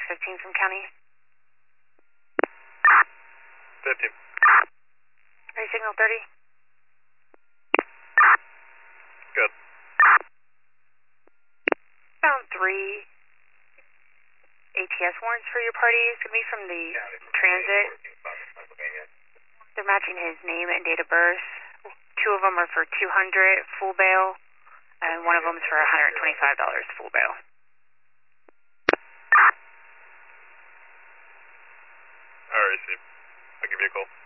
615 from county. 15. Ready, signal 30. Good. Found 3 ATS warrants for your party. It's going to be from the transit. They're matching his name and date of birth. 2 of them are for $200 full bail, and 1 of them is for $125 full bail. Alright, see. I'll give you a call.